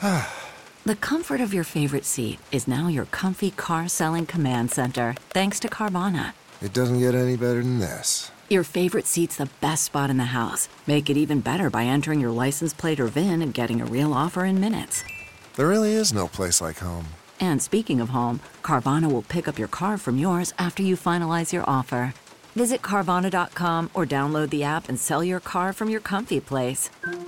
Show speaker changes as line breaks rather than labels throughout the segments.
The comfort of your favorite seat is now your comfy car selling command center, thanks to Carvana.
It doesn't get any better than this.
Your favorite seat's the best spot in the house. Make it even better by entering your license plate or VIN and getting a real offer in minutes.
There really is no place like home.
And speaking of home, Carvana will pick up your car from yours after you finalize your offer. Visit Carvana.com or download the app and sell your car from your comfy place.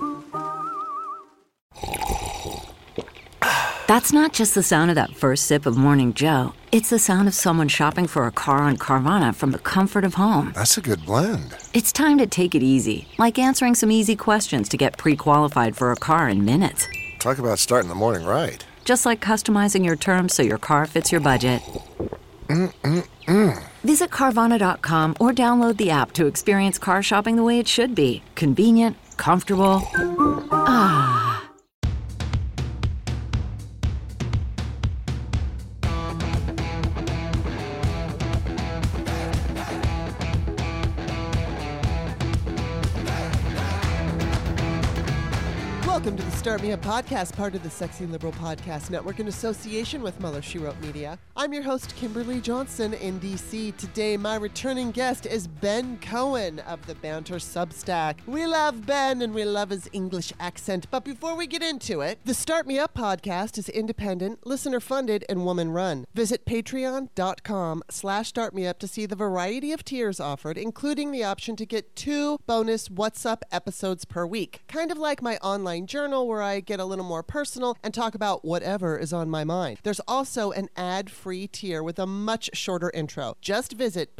That's not just the sound of that first sip of Morning Joe. It's the sound of someone shopping for a car on Carvana from the comfort of home.
That's a good blend.
It's time to take it easy, like answering some easy questions to get pre-qualified for a car in minutes.
Talk about starting the morning right.
Just like customizing your terms so your car fits your budget. Visit Carvana.com or download the app to experience car shopping the way it should be. Convenient, comfortable.
Welcome to the Start Me Up podcast, part of the Sexy Liberal Podcast Network in association with Mueller She Wrote Media. I'm your host, Kimberly Johnson in D.C. Today, my returning guest is Ben Cohen of the Banter Substack. We love Ben and we love his English accent. But before we get into it, the Start Me Up podcast is independent, listener-funded, and woman-run. Visit patreon.com/startmeup to see the variety of tiers offered, including the option to get 2 bonus What's Up episodes per week. Kind of like my online journal where I get a little more personal and talk about whatever is on my mind. There's also an ad-free tier with a much shorter intro. Just visit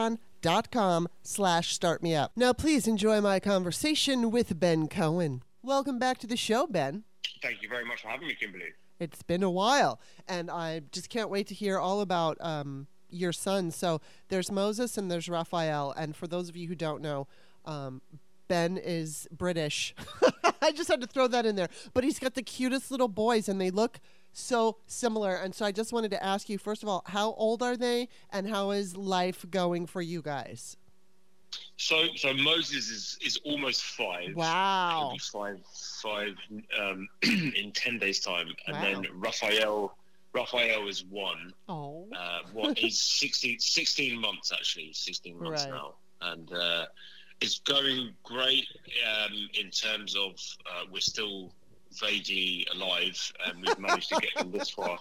patreon.com/startmeup. Now please enjoy my conversation with Ben Cohen. Welcome back to the show, Ben.
Thank you very much for having me, Kimberly.
It's been a while, and I just can't wait to hear all about your sons. So there's Moses and there's Raphael, and for those of you who don't know, Ben is British. I just had to throw that in there. But he's got the cutest little boys, and they look so similar. And so I just wanted to ask you, first of all, how old are they, and how is life going for you guys?
So Moses is almost 5.
Wow.
He'll be five in 10 days' time. And
Wow.
then Raphael is 1.
Oh.
He's 16 months, actually. 16 months
Right.
now. And it's going great in terms of we're still vaguely alive, and we've managed to get them this far.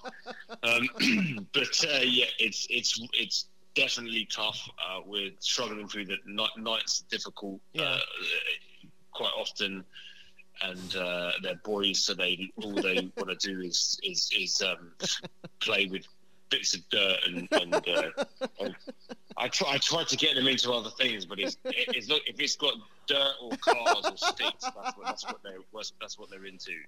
But yeah, it's definitely tough. We're struggling through the nights, difficult quite often, and they're boys, so all they want to do is play with bits of dirt and I tried to get them into other things, but if it's got dirt or cars or sticks, that's what they're into.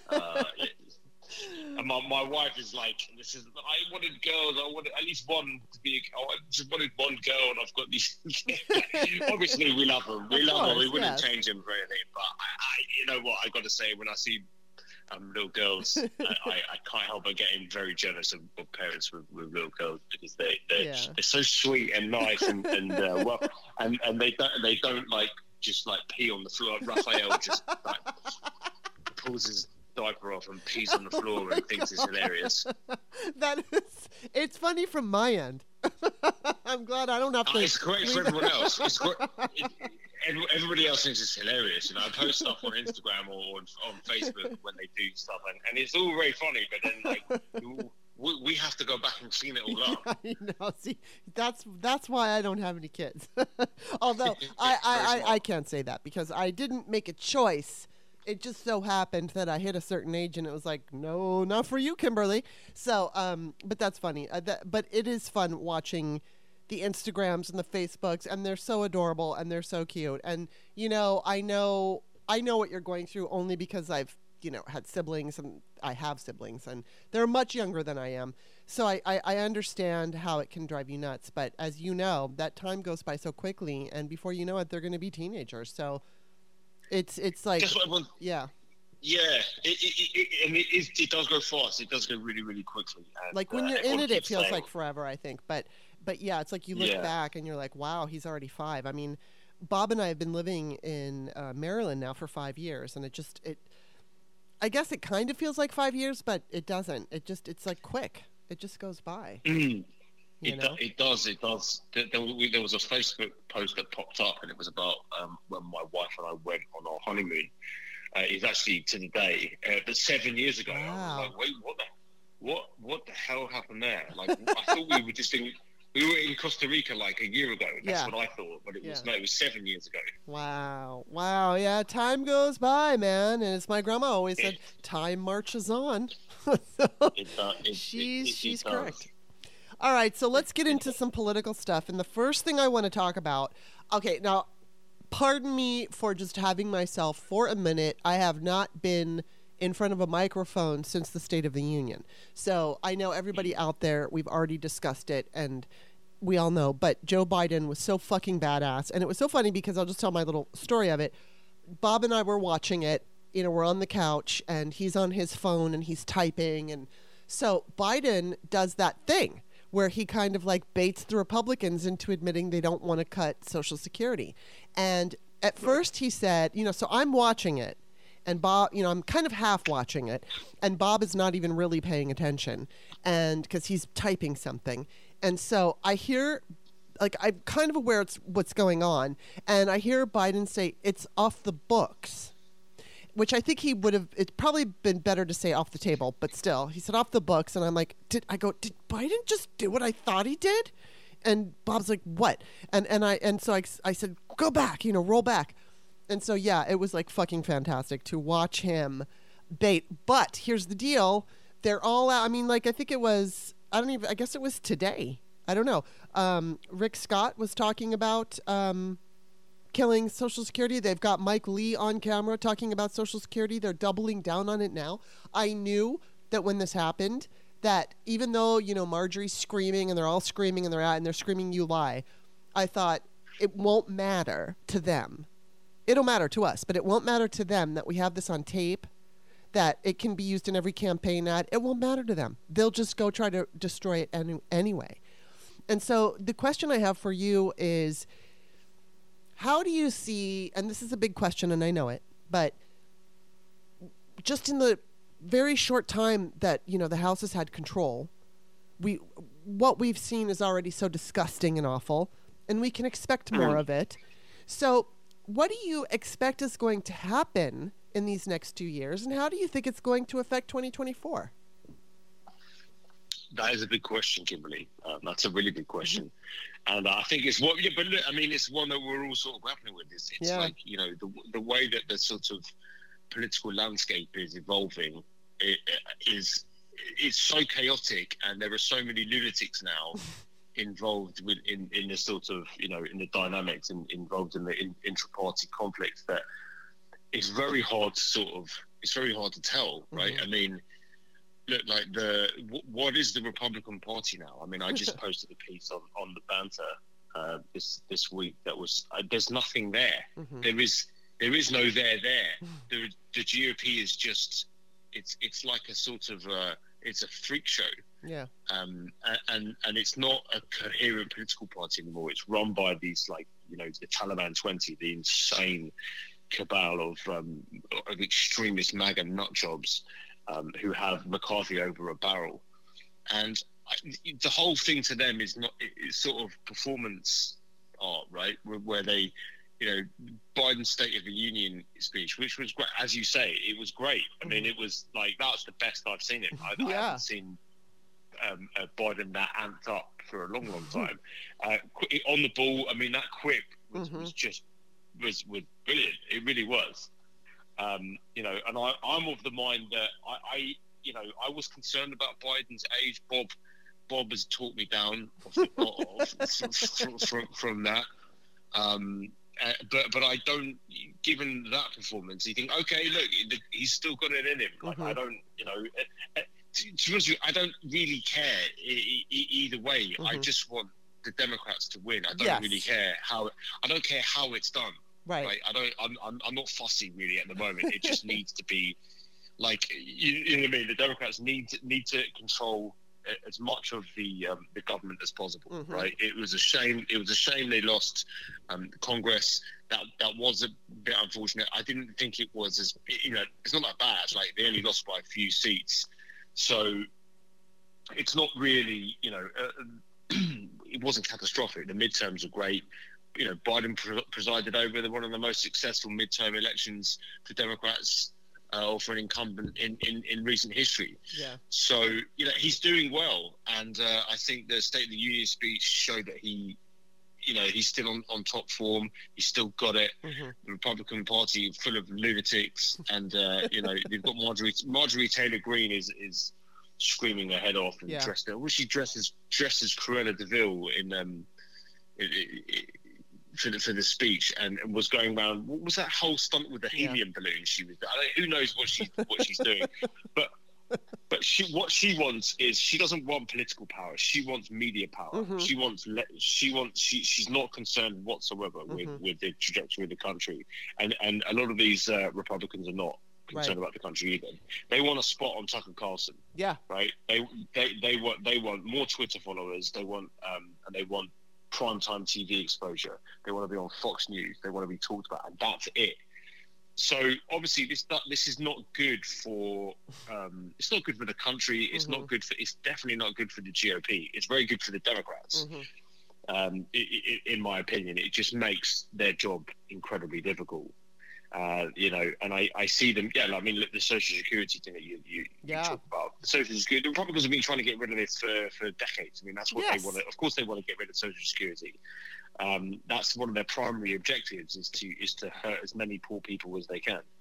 And my wife is like, I wanted girls. I wanted at least one to be. I just wanted one girl, and I've got these. Obviously, we love them. We wouldn't change them for anything. But you know what? I got to say, when I see little girls, I can't help but getting very jealous of parents with little girls, because they're so sweet and nice and well, and they don't like just like pee on the floor. Raphael just like pulls his diaper off and pees on the floor and thinks it's hilarious.
It's funny from my end. I'm glad I don't have to.
It's great for everyone else. It's great. Everybody else thinks it's hilarious. I post stuff on Instagram or on Facebook when they do stuff, and it's all very funny. But then, like, we have to go back and clean it all up.
I know. See, that's why I don't have any kids. Although I can't say that, because I didn't make a choice. It just so happened that I hit a certain age, and it was like, no, not for you, Kimberly. So, but that's funny. But it is fun watching the Instagrams and the Facebooks, and they're so adorable and they're so cute. And I know what you're going through, only because I've had siblings, and I have siblings, and they're much younger than I am. So I understand how it can drive you nuts. But as you know, that time goes by so quickly, and before you know it, they're going to be teenagers. So it's like, yeah.
Yeah, it does go fast. It does go really, really quickly. And,
like when you're in it feels like forever, I think. But yeah, it's like you look back and you're like, wow, he's already 5. I mean, Bob and I have been living in Maryland now for 5 years, and I guess it kind of feels like 5 years, but it doesn't. It's like quick. It just goes by.
It does. There was a Facebook post that popped up, and it was about when my wife and I went on our honeymoon. It's actually to the day, but 7 years ago.
Wow.
I was like, wait, what the hell happened there? Like, I thought we were in Costa Rica like a year ago. That's what I thought, but it was 7 years ago.
Wow. Yeah, time goes by, man, and as my grandma always said, time marches on. She's correct. All right, so let's get into some political stuff. And the first thing I want to talk about, okay, now, pardon me for just having myself for a minute. I have not been in front of a microphone since the State of the Union. So I know everybody out there, we've already discussed it, and we all know, but Joe Biden was so fucking badass. And it was so funny because I'll just tell my little story of it. Bob and I were watching it. You know, we're on the couch, and he's on his phone, and he's typing. And so Biden does that thing where he kind of like baits the Republicans into admitting they don't want to cut Social Security. And at first he said, so I'm watching it, and Bob, I'm kind of half watching it, and Bob is not even really paying attention, and because he's typing something. And so I hear, like, I'm kind of aware it's what's going on, and I hear Biden say it's off the books, which I think it's probably been better to say off the table, but still, he said off the books, and I'm like, did Biden just do what I thought he did? And Bob's like, what? And so I said, go back, roll back. And so, yeah, it was like fucking fantastic to watch him bait. But here's the deal. They're all out. I mean, like, I think it was, I guess it was today. I don't know. Rick Scott was talking about killing Social Security. They've got Mike Lee on camera talking about Social Security. They're doubling down on it now. I knew that when this happened, that even though, Marjorie's screaming and they're all screaming and they're screaming, you lie, I thought it won't matter to them. It'll matter to us, but it won't matter to them that we have this on tape, that it can be used in every campaign ad. It won't matter to them. They'll just go try to destroy it anyway. And so the question I have for you is, how do you see, and this is a big question and I know it, but just in the very short time that, the House has had control, what we've seen is already so disgusting and awful, and we can expect more of it. So what do you expect is going to happen in these next 2 years, and how do you think it's going to affect 2024?
That is a big question, Kimberly. That's a really big question. And I think it's what, but look, I mean, it's one that we're all sort of grappling with. It's like, the way that the sort of political landscape is evolving it's so chaotic, and there are so many lunatics now involved in the sort of, in the dynamics and involved in the intra-party conflicts, that it's very hard to tell, right? I mean, look, like what is the Republican Party now? I mean, I just posted a piece on the banter this week that was there's nothing there. There is no there. The GOP is just it's like a sort of it's a freak show. Yeah. And it's not a coherent political party anymore. It's run by these, like, the Taliban 20, the insane cabal of extremist MAGA nutjobs who have McCarthy over a barrel. And the whole thing to them is it's sort of performance art, right? Where they, Biden's State of the Union speech, which was great, as you say, it was great. I mean, it was like, that's the best I've seen it. I haven't seen Biden that amped up for a long time. On the ball, I mean, that quip was brilliant. It really was. And I'm of the mind that I was concerned about Biden's age. Bob has talked me down from that. But I don't, given that performance, you think, okay, look, he's still got it in him. Like, I don't, to be honest with you, I don't really care either way. I just want the Democrats to win. I don't really care how. I don't care how it's done. Right. I'm not fussy really at the moment. It just needs to be, like, you know what I mean. The Democrats need to control as much of the government as possible. Right. It was a shame. It was a shame they lost Congress. that was a bit unfortunate. I didn't think it was as, it's not that bad. Like, they only lost by a few seats, so it's not really, it wasn't catastrophic. The midterms were great. Biden presided over one of the most successful midterm elections for Democrats or for an incumbent in recent history.
Yeah.
So, he's doing well. And I think the State of the Union speech showed that he's still on top form. He's still got it.
Mm-hmm.
The Republican Party full of lunatics. And, they've got Marjorie Taylor Greene is screaming her head off and dressed. Well, she dresses Cruella de Vil for the speech, and was going around. What was that whole stunt with the helium balloon? She was. Who knows what she's doing, but what she wants is, she doesn't want political power. She wants media power. Mm-hmm. She's not concerned whatsoever with the trajectory of the country, and a lot of these Republicans are not concerned about the country either. They want a spot on Tucker Carlson. Yeah. Right. They want more Twitter followers. They want primetime TV exposure. They want to be on Fox News. They want to be talked about, and that's it. So obviously, this is not good for. It's not good for the country. It's not good for. It's definitely not good for the GOP. It's very good for the Democrats. Mm-hmm. In my opinion, it just makes their job incredibly difficult. And I see them. Yeah, I mean, look, the Social Security thing that you talk about. The Social Security. The Republicans have been trying to get rid of this for decades. I mean, that's what they want. Of course, they want to get rid of Social Security. That's one of their primary objectives, is to hurt as many poor people as they can,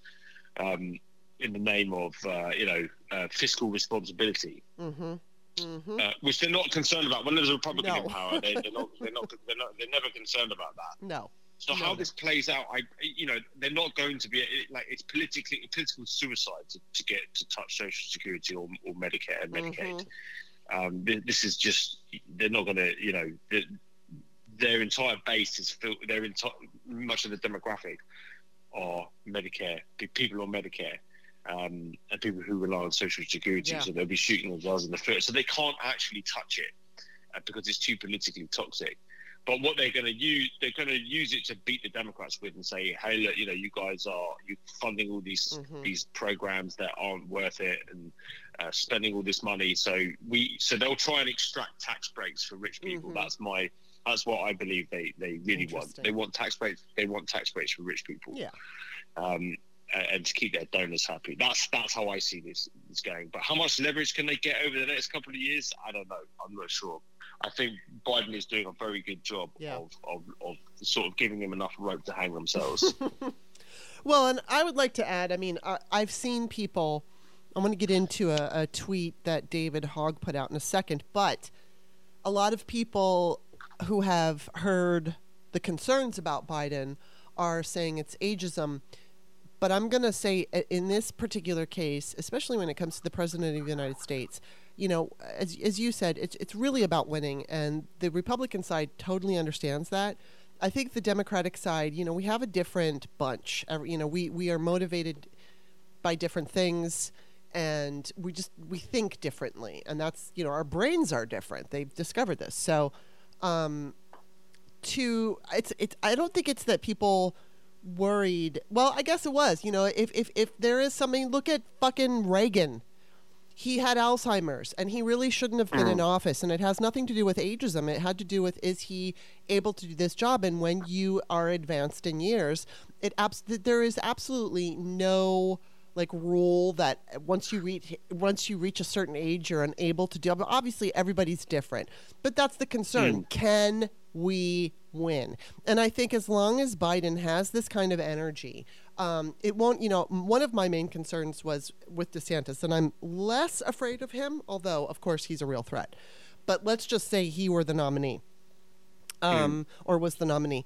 in the name of fiscal responsibility. Mm-hmm. Mm-hmm. Which they're not concerned about. When there's a Republican in power, they're never concerned about that.
No.
So how this plays out, they're not going to be it's political suicide to touch Social Security or Medicare and Medicaid. Mm-hmm. This is just, they're not going to, their entire base is filled. Much of the demographic are Medicare, people on Medicare, and people who rely on Social Security. Yeah. So they'll be shooting themselves in the foot. So they can't actually touch it because it's too politically toxic. But what they're going to use it to beat the Democrats with, and say, hey, look, you guys are funding all these programs that aren't worth it, and spending all this money. So they'll try and extract tax breaks for rich people. Mm-hmm. That's what I believe they really want. They want tax breaks. They want tax breaks for rich people. Yeah. And to keep their donors happy. That's how I see this going. But how much leverage can they get over the next couple of years? I don't know. I'm not sure. I think Biden is doing a very good job of sort of giving them enough rope to hang themselves.
Well, and I would like to add, I mean, I've seen people, I'm going to get into a tweet that David Hogg put out in a second, but a lot of people who have heard the concerns about Biden are saying it's ageism. But I'm going to say, in this particular case, especially when it comes to the President of the United States, as you said, it's really about winning, and the Republican side totally understands that. I think the Democratic side, we have a different bunch. We are motivated by different things, and we think differently, and that's, our brains are different. They've discovered this. So, I don't think it's that people worried. Well, I guess it was. If there is something, look at fucking Reagan. He had Alzheimer's, and he really shouldn't have been in office. And it has nothing to do with ageism. It had to do with, is he able to do this job? And when you are advanced in years, there is absolutely no rule that once you reach a certain age, you're unable to do. But obviously, everybody's different. But that's the concern. Can we win? And I think as long as Biden has this kind of energy, it won't, one of my main concerns was with DeSantis, and I'm less afraid of him, although, of course, he's a real threat. But let's just say he were the nominee, or was the nominee.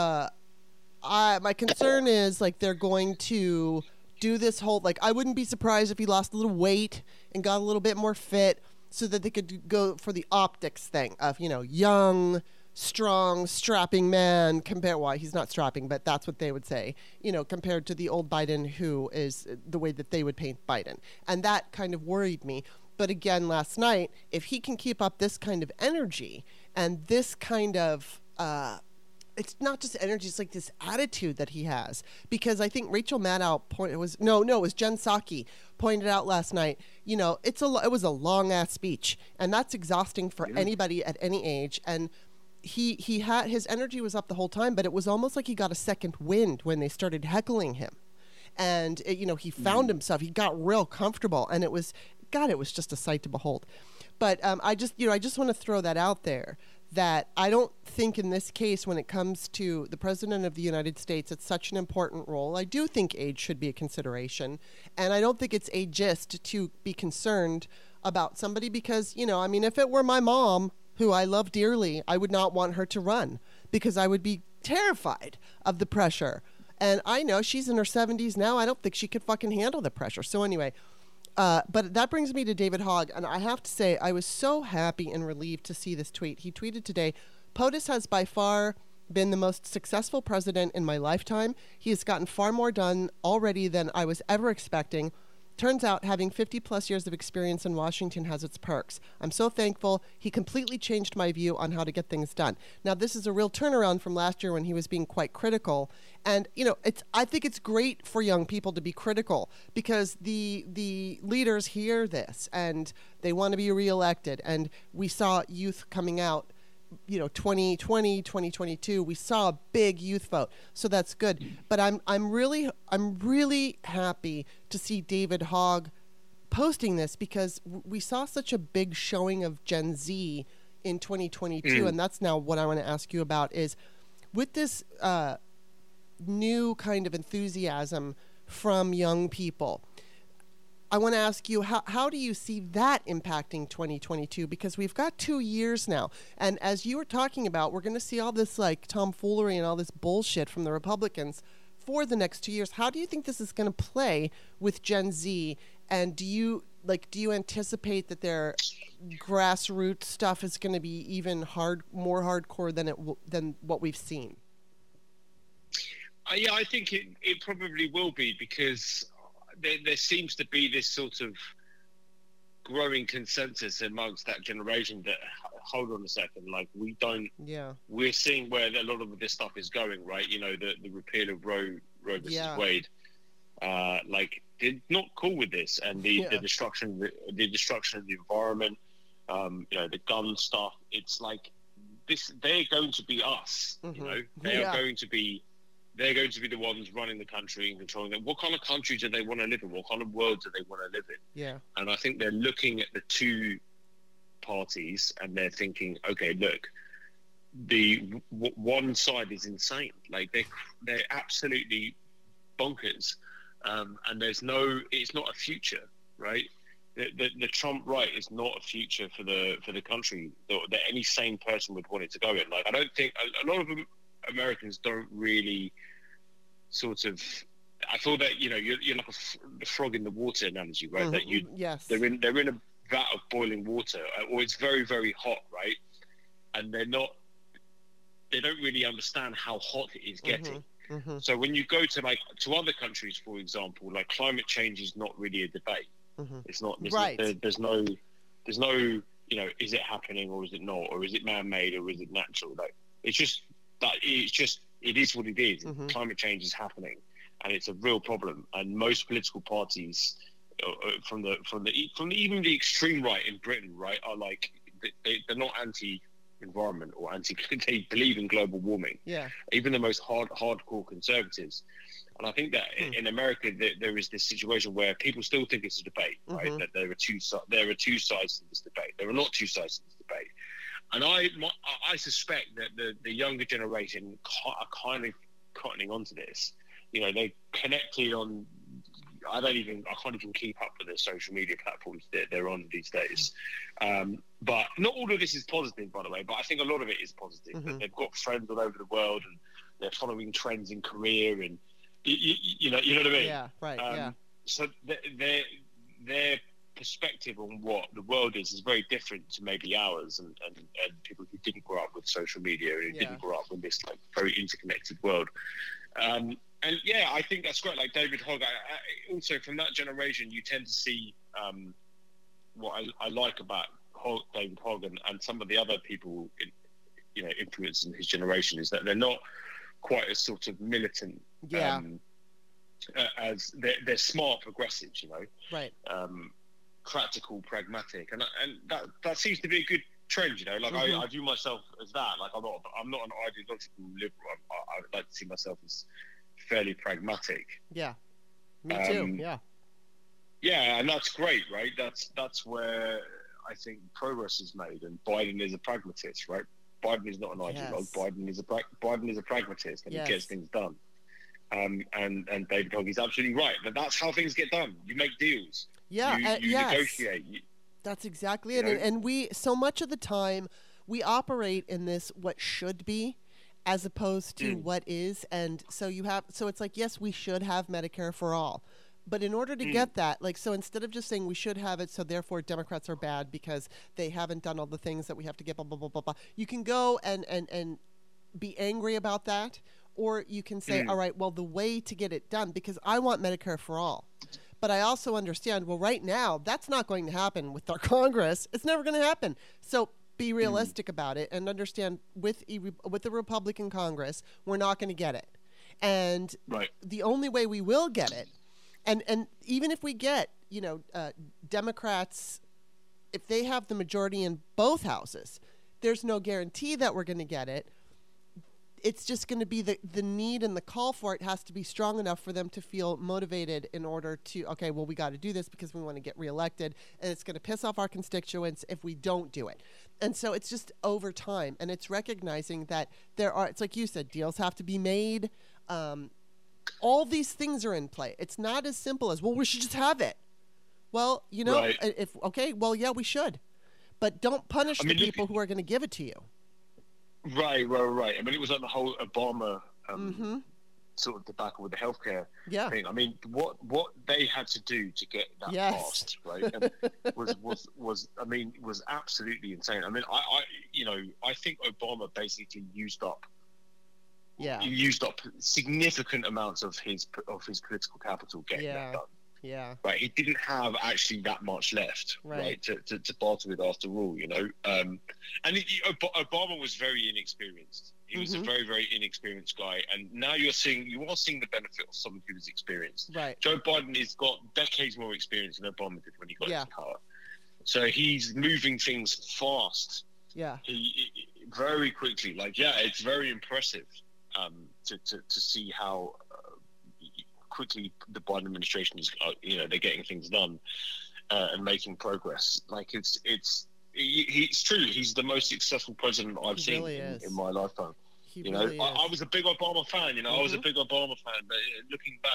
My concern is, they're going to do this whole, I wouldn't be surprised if he lost a little weight and got a little bit more fit so that they could go for the optics thing of, young, strong, strapping man he's not strapping, but that's what they would say, compared to the old Biden, who is the way that they would paint Biden. And that kind of worried me. But again, last night, if he can keep up this kind of energy and this kind of, it's not just energy, it's like this attitude that he has. Because I think Rachel Maddow it was Jen Psaki pointed out last night, it was a long ass speech, and that's exhausting for anybody at any age. And he had, his energy was up the whole time, but it was almost like he got a second wind when they started heckling him. And he found himself, he got real comfortable, and it was just a sight to behold. But I just want to throw that out there, that I don't think in this case, when it comes to the President of the United States, it's such an important role. I do think age should be a consideration. And I don't think it's ageist to be concerned about somebody because, if it were my mom, who I love dearly, I would not want her to run because I would be terrified of the pressure. And I know she's in her 70s now. I don't think she could fucking handle the pressure. So anyway, but that brings me to David Hogg, and I have to say I was so happy and relieved to see this tweet. He tweeted today, "POTUS has by far been the most successful president in my lifetime. He has gotten far more done already than I was ever expecting. Turns out having 50 plus years of experience in Washington has its perks. I'm so thankful. He completely changed my view on how to get things done." Now, this is a real turnaround from last year when he was being quite critical. And, I think it's great for young people to be critical because the leaders hear this and they want to be reelected. And we saw youth coming out, 2020, 2022, we saw a big youth vote. So that's good. But I'm really happy to see David Hogg posting this because we saw such a big showing of Gen Z in 2022. And that's now what I want to ask you about is with this new kind of enthusiasm from young people. I want to ask you, how do you see that impacting 2022? Because we've got 2 years now. And as you were talking about, we're going to see all this like tomfoolery and all this bullshit from the Republicans for the next 2 years. How do you think this is going to play with Gen Z? And do you anticipate that their grassroots stuff is going to be even more hardcore than what we've seen?
Yeah, I think it probably will be because there seems to be this sort of growing consensus amongst that generation that, hold on a second, like we're seeing where a lot of this stuff is going, right? The repeal of Roe versus Wade, they're not cool with this, and the destruction of the environment, the gun stuff. It's like this. They're going to be us. They're going to be the ones running the country and controlling it. What kind of country do they want to live in? What kind of world do they want to live in? Yeah. And I think they're looking at the two parties and they're thinking, okay, look, one side is insane. Like they're absolutely bonkers. And it's not a future, right? The Trump right is not a future for the country that any sane person would want it to go in. Like, I don't think a lot of Americans don't really sort of. I thought that you're like the frog in the water analogy, right?
Mm-hmm. That
they're in a vat of boiling water, or it's very very hot, right? And they don't really understand how hot it is getting.
Mm-hmm. Mm-hmm.
So when you go to other countries, for example, like climate change is not really a debate. Mm-hmm. It's not. There's no. Is it happening or is it not, or is it man-made or is it natural? Like it's just. It is what it is. Mm-hmm. Climate change is happening, and it's a real problem. And most political parties, from even the extreme right in Britain, right, are like they're not anti-environment or anti. They believe in global warming. Yeah. Even the most hardcore conservatives, and I think that in America there is this situation where people still think it's a debate, right? Mm-hmm. That there are two sides to this debate. There are not two sides to this debate. And I suspect that the younger generation are kind of cottoning onto this. They connected on. I can't even keep up with the social media platforms that they're on these days. But not all of this is positive, by the way. But I think a lot of it is positive. Mm-hmm. They've got friends all over the world, and they're following trends in Korea, and you know what I mean.
Yeah, right. Yeah.
So their perspective on what the world is very different to maybe ours and people who didn't grow up with social media and who didn't grow up with this like very interconnected world. And yeah, I think that's great. Like David Hogg, I also from that generation, you tend to see what I like about David Hogg and some of the other people influence in his generation is that they're not quite as sort of militant.
Yeah.
As they're smart progressives,
Right.
Practical, pragmatic, and that seems to be a good trend. Like I view myself as that. Like I'm not an ideological liberal. I'd like to see myself as fairly pragmatic.
Yeah. Me too. Yeah.
Yeah, and that's great, right? That's where I think progress is made, and Biden is a pragmatist, right? Biden is not an ideologue.
Yes.
Biden is a pragmatist, and
Yes.
he gets things done. And David Hogg is absolutely right. But that's how things get done. You make deals.
Yeah.
You
yes.
negotiate.
That's exactly it. And we, so much of the time, we operate in this what should be as opposed to what is. And so it's like, yes, we should have Medicare for all. But in order to get that, like, so instead of just saying we should have it, so therefore Democrats are bad because they haven't done all the things that we have to get, blah, blah, blah, blah, blah. You can go and be angry about that, or you can say, all right, well, the way to get it done, because I want Medicare for all. But I also understand, well, right now, that's not going to happen with our Congress. It's never going to happen. So be realistic about it and understand with the Republican Congress, we're not going to get it. And the only way we will get it, and even if we get, Democrats, if they have the majority in both houses, there's no guarantee that we're going to get it. It's just going to be the need and the call for it has to be strong enough for them to feel motivated in order to, okay, well, we got to do this because we want to get reelected, and it's going to piss off our constituents if we don't do it. And so it's just over time, and it's recognizing that it's like you said, deals have to be made. All these things are in play. It's not as simple as, well, we should just have it. Well, yeah, we should. But don't punish the people who are going to give it to you.
Right. I mean, it was like the whole Obama sort of debacle with the healthcare thing. I mean, what they had to do to get that passed, right, and was absolutely insane. I mean, I think Obama basically used up significant amounts of his political capital getting that done.
Yeah.
Right. He didn't have actually that much left, right, to barter with after all, And Obama was very inexperienced. He was a very, very inexperienced guy. And now you are seeing the benefit of someone who is experienced.
Right.
Joe Biden has got decades more experience than Obama did when he got into power. So he's moving things fast.
Yeah.
He very quickly. It's very impressive to see how quickly the Biden administration is, they're getting things done and making progress. Like it's true. He's the most successful president I've seen in my lifetime. I was a big Obama fan. I was a big Obama fan, but looking back,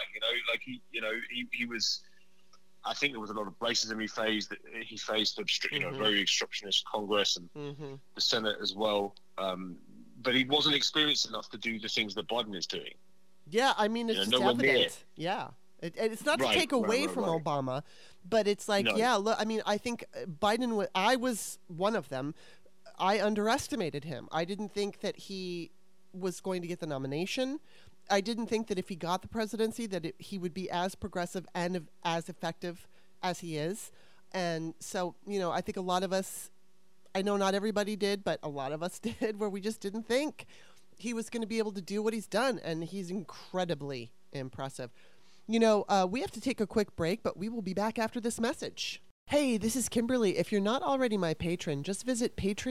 he was. I think there was a lot of racism he faced. He faced a very obstructionist Congress and the Senate as well. But he wasn't experienced enough to do the things that Biden is doing.
Yeah, I mean, it's just evident. Yeah. It's not to take away from Obama, but it's like, look, I mean, I think Biden, I was one of them. I underestimated him. I didn't think that he was going to get the nomination. I didn't think that if he got the presidency that he would be as progressive and as effective as he is. And so, I think a lot of us, I know not everybody did, but a lot of us did, where we just didn't think he was going to be able to do what he's done, and he's incredibly impressive. We have to take a quick break, but we will be back after this message. Hey, this is Kimberly. If you're not already my patron, just visit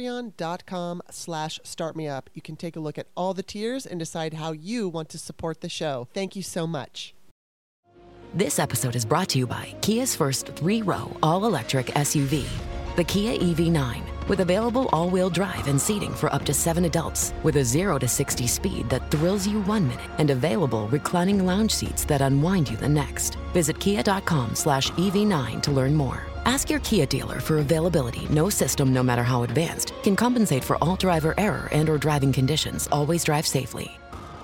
patreon.com/startmeup. You can take a look at all the tiers and decide how you want to support the show. Thank you so much.
This episode is brought to you by Kia's first 3-row all-electric SUV, the Kia EV9. With available all-wheel drive and seating for up to 7 adults, with a 0 to 60 speed that thrills you 1 minute, and available reclining lounge seats that unwind you the next. Visit kia.com/EV9 to learn more. Ask your Kia dealer for availability. No system, no matter how advanced, can compensate for all driver error and or driving conditions. Always drive safely.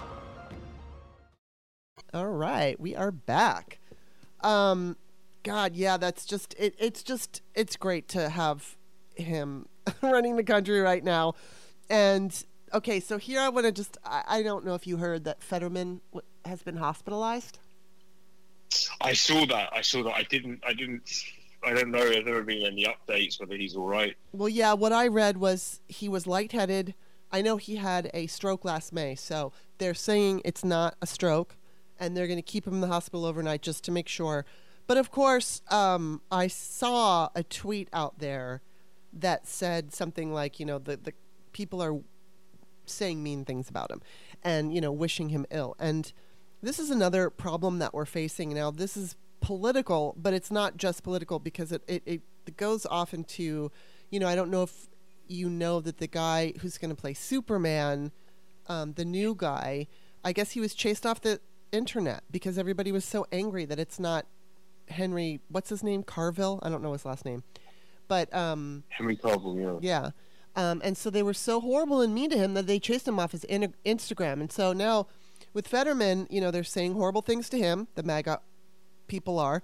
All right, we are back. God, yeah, that's just, it's great to have him running the country right now. And okay, so here I want to I don't know if you heard that Fetterman has been hospitalized.
I saw that. I don't know if there have been any updates whether he's all right.
Well, yeah, what I read was he was lightheaded I know he had a stroke last May, so they're saying it's not a stroke, and they're going to keep him in the hospital overnight just to make sure. But of course, I saw a tweet out there that said something like, the people are saying mean things about him and, wishing him ill. And this is another problem that we're facing now. This is political, but it's not just political because it goes off into, I don't know if you know that the guy who's going to play Superman, the new guy, I guess he was chased off the internet because everybody was so angry that it's not Henry, what's his name? Carville? I don't know his last name. But
Henry Cavill, yeah.
Yeah. And so they were so horrible and mean to him that they chased him off his Instagram. And so now with Fetterman, they're saying horrible things to him. The MAGA people are.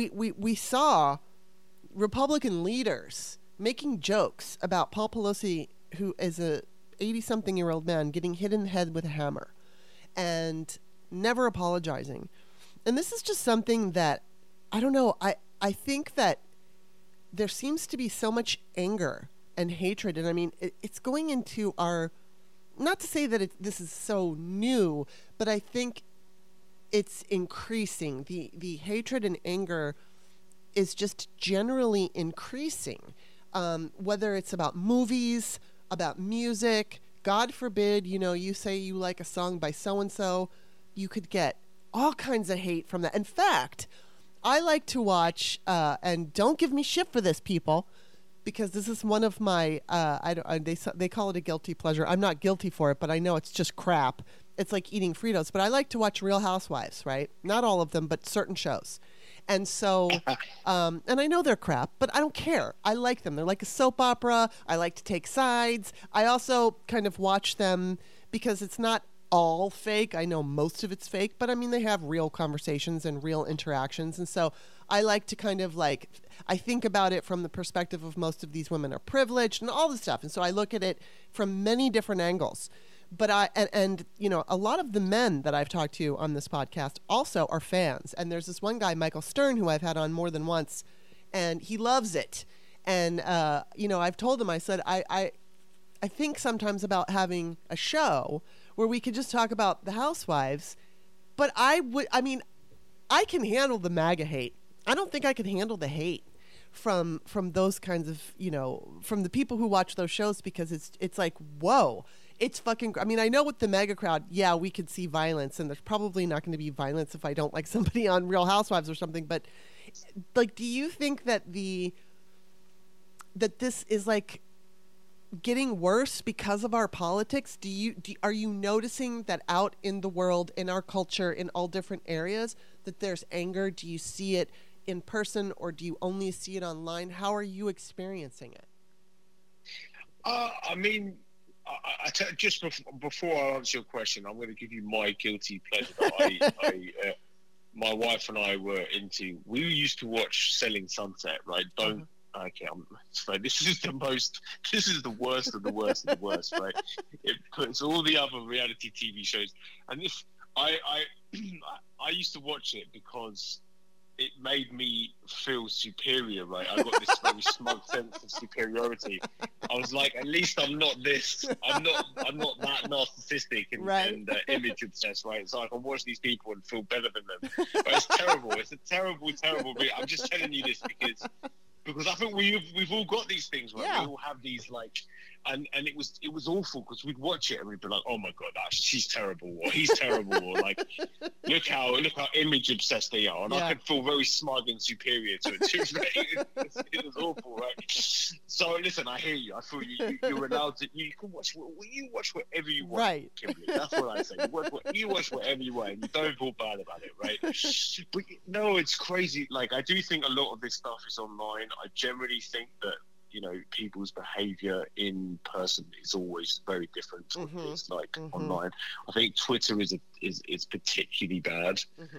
We saw Republican leaders making jokes about Paul Pelosi, who is a 80-something-year-old man, getting hit in the head with a hammer and never apologizing. And this is just something that, I don't know, I think that there seems to be so much anger and hatred. And I mean, it's going into our, not to say that this is so new, but I think it's increasing. The hatred and anger is just generally increasing. Whether it's about movies, about music, God forbid, you say you like a song by so-and-so, you could get all kinds of hate from that. In fact, I like to watch, and don't give me shit for this, people, because this is one of my, they call it a guilty pleasure. I'm not guilty for it, but I know it's just crap. It's like eating Fritos. But I like to watch Real Housewives, right? Not all of them, but certain shows. And so, and I know they're crap, but I don't care. I like them. They're like a soap opera. I like to take sides. I also kind of watch them because it's not all fake. I know most of it's fake, but I mean, they have real conversations and real interactions. And so I like to kind of I think about it from the perspective of most of these women are privileged and all this stuff. And so I look at it from many different angles. But a lot of the men that I've talked to on this podcast also are fans. And there's this one guy, Michael Stern, who I've had on more than once, and he loves it. And, I've told him, I said, I think sometimes about having a show where we could just talk about the housewives, but I can handle the MAGA hate. I don't think I could handle the hate from those kinds of, from the people who watch those shows, because it's like, whoa. It's fucking, I know with the MAGA crowd, yeah, we could see violence, and there's probably not going to be violence if I don't like somebody on Real Housewives or something, but do you think that that this is getting worse because of our politics? Are you noticing that out in the world, in our culture, in all different areas, that there's anger? Do you see it in person, or do you only see it online? How are you experiencing it?
Just before I answer your question, I'm going to give you my guilty pleasure that my wife and I were into. We used to watch Selling Sunset, right? Okay, this is the worst of the worst of the worst, right? It puts all the other reality TV shows, and I used to watch it because it made me feel superior, right? I got this very smug sense of superiority. I was like, at least I'm not this. I'm not that narcissistic and image obsessed, right? So I can watch these people and feel better than them. But it's terrible. It's a terrible, terrible. I'm just telling you this because I think we've all got these things, right? Yeah. We all have these and it was awful because we'd watch it and we'd be like, oh my god, she's terrible, or he's terrible, or look how image obsessed they are, and I could feel very smug and superior to it. It was awful, right? So listen, I hear you. I feel you're allowed to. You can watch whatever you want, right? Kimberly. That's what I say. You watch whatever you want. And you don't feel bad about it, right? But no, it's crazy. I do think a lot of this stuff is online. I generally think that people's behavior in person is always very different to what it's online. I think Twitter is particularly bad.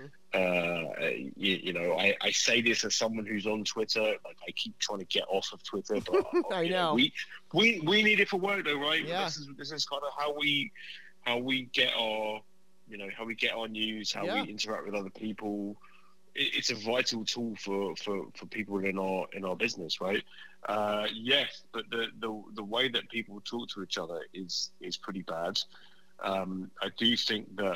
I say this as someone who's on Twitter. I keep trying to get off of Twitter, but
I know
we need it for work, though, right?
Yeah.
This is kind of how we get our how we get our news, how we interact with other people. it's a vital tool for people in our business, right? Yes, but the way that people talk to each other is pretty bad. I do think that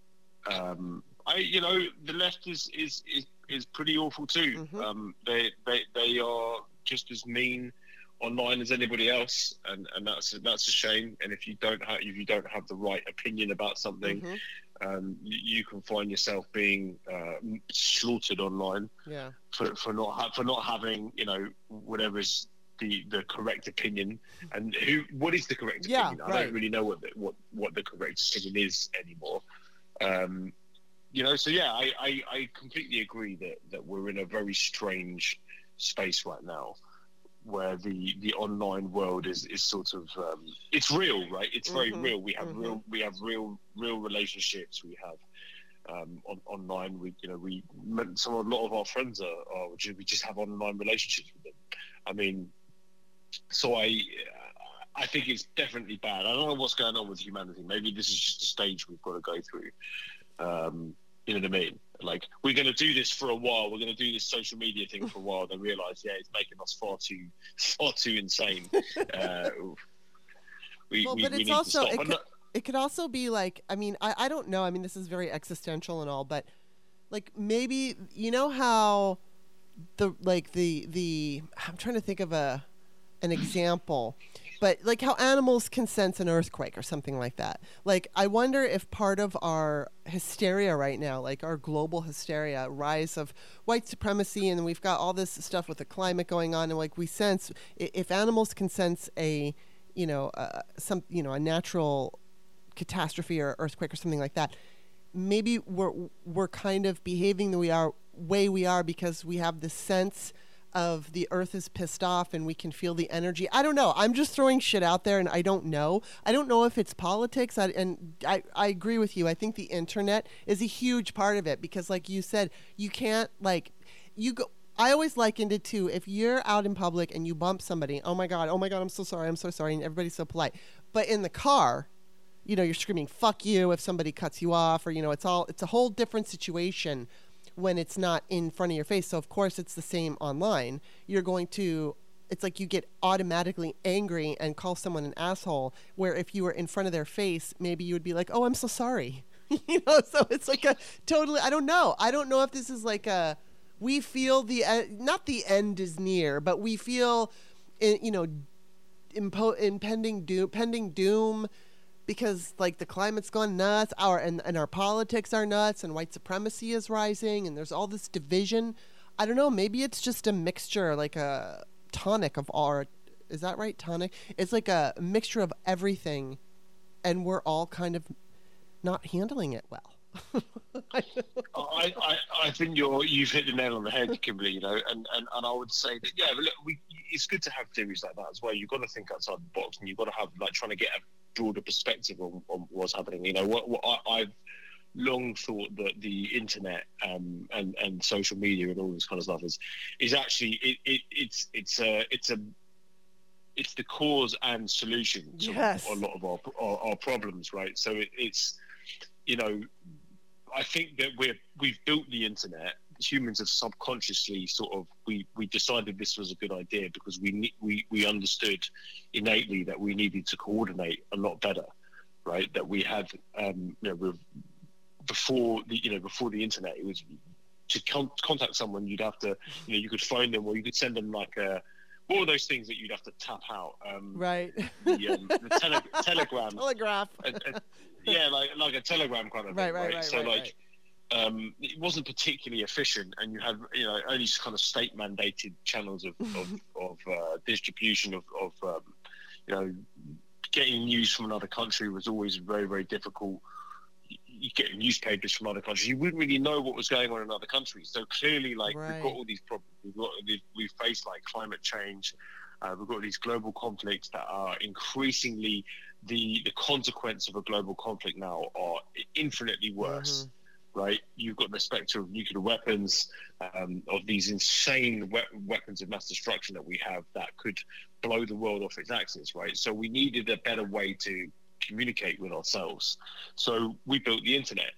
the left is pretty awful too. They are just as mean online as anybody else, and that's a shame. And if you don't have the right opinion about something, you can find yourself being slaughtered online for not having whatever's the correct opinion. And what is the correct opinion? I don't really know what the correct opinion is anymore. So yeah, I completely agree that we're in a very strange space right now, where the online world is sort of it's real, right? It's very real. We have real relationships. We have online. A lot of our friends we just have online relationships with them. I mean, so I think it's definitely bad. I don't know what's going on with humanity. Maybe this is just a stage we've got to go through. You know what I mean? Like, we're going to do this for a while. We're going to do this social media thing for a while. Then realize, it's making us far too insane. We need to stop.
It could also be like, I mean, I don't know. I mean, this is very existential and all, but like maybe how I'm trying to think of an example. But like how animals can sense an earthquake or something like that. Like, I wonder if part of our hysteria right now, like our global hysteria, rise of white supremacy, and we've got all this stuff with the climate going on, and like we sense, if animals can sense a natural catastrophe or earthquake or something like that, maybe we're kind of behaving the way we are because we have this sense of the earth is pissed off and we can feel the energy. I don't know. I'm just throwing shit out there, and I don't know. I don't know if it's politics. I agree with you. I think the internet is a huge part of it because, like you said, you can't I always likened it to if you're out in public and you bump somebody. Oh my God, I'm so sorry. And everybody's so polite. But in the car, you're screaming, fuck you if somebody cuts you off, or, it's a whole different situation when it's not in front of your face. So of course it's the same online. It's like you get automatically angry and call someone an asshole, where if you were in front of their face, maybe you would be like, oh, I'm so sorry. So it's like a totally, I don't know if this is like we feel not the end is near, but we feel, pending doom, because like the climate's gone nuts, and our politics are nuts, and white supremacy is rising, and there's all this division. I don't know, maybe it's just a mixture, like a tonic of our, is that right? Tonic? It's like a mixture of everything, and we're all kind of not handling it well.
I think you've hit the nail on the head, Kimberly. And I would say that look, it's good to have theories like that as well. You've got to think outside the box, and you've got to have trying to get a broader perspective on what's happening. I've long thought that the internet and social media and all this kind of stuff is actually it's the cause and solution to a lot of our problems, right? So it's I think that we've built the internet. Humans have subconsciously we decided this was a good idea because we understood innately that we needed to coordinate a lot better, right? That we had before the internet, it was to contact someone, you'd have to you could phone them, or you could send them like what were those things that you'd have to tap out?
Right.
The telegram.
Telegraph.
Like a telegram kind of thing, right? So it wasn't particularly efficient, and you had only kind of state mandated channels of distribution of getting news from another country was always very, very difficult. You get newspapers from other countries, you wouldn't really know what was going on in other countries. So clearly, we've got all these problems. We've faced climate change. We've got these global conflicts that are increasingly the consequence of a global conflict now are infinitely worse. Right? You've got the specter of nuclear weapons, of these insane weapons of mass destruction that we have that could blow the world off its axis, right? So we needed a better way to communicate with ourselves. So we built the internet.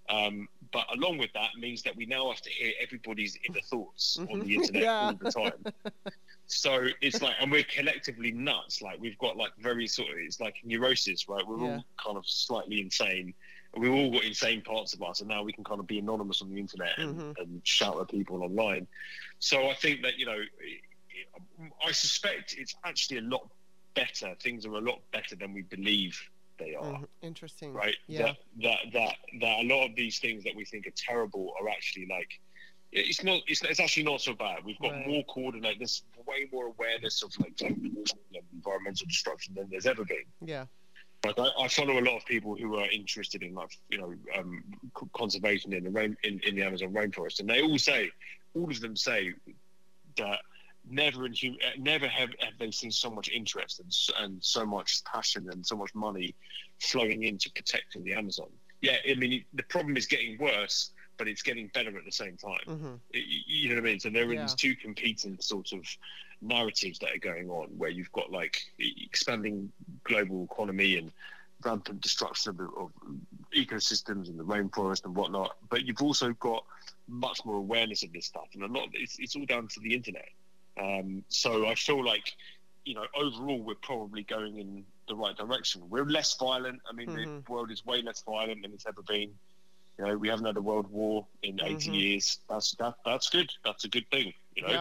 But along with that means that we now have to hear everybody's inner thoughts on the internet all the time. So it's like, and we're collectively nuts. Like we've got like very sort of, it's like neurosis, right? We're all kind of slightly insane. And we've all got insane parts of us, and now we can kind of be anonymous on the internet and shout at people online. So I think that, I suspect it's actually a lot better. Things are a lot better than we believe they are.
Interesting.
Right?
Yeah.
That a lot of these things that we think are terrible are actually like, it's actually not so bad. We've got more coordinate. There's way more awareness of like environmental destruction than there's ever been.
Yeah.
Like I follow a lot of people who are interested in conservation in the Amazon rainforest, and all of them say that never have they seen so much interest and so much passion and so much money flowing into protecting the Amazon. Yeah, I mean the problem is getting worse, but it's getting better at the same time. You know what I mean? So there are these two competing sort of narratives that are going on, where you've got like expanding global economy and rampant destruction of ecosystems and the rainforest and whatnot, but you've also got much more awareness of this stuff, and a lot it's all down to the internet. So I feel like, overall we're probably going in the right direction. We're less violent. I mean, the world is way less violent than it's ever been. We haven't had a world war in 80 years. That's good. That's a good thing.